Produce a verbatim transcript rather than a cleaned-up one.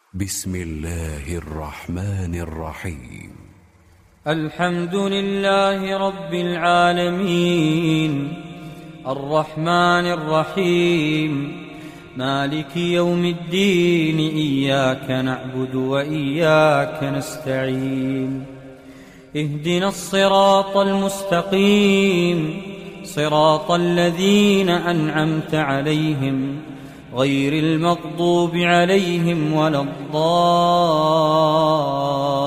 بسم الله الرحمن الرحيم. الحمد لله رب العالمين الرحمن الرحيم مالك يوم الدين، إياك نعبد وإياك نستعين. اهدنا الصراط المستقيم، صراط الذين أنعمت عليهم غير المغضوب عليهم ولا الضالين.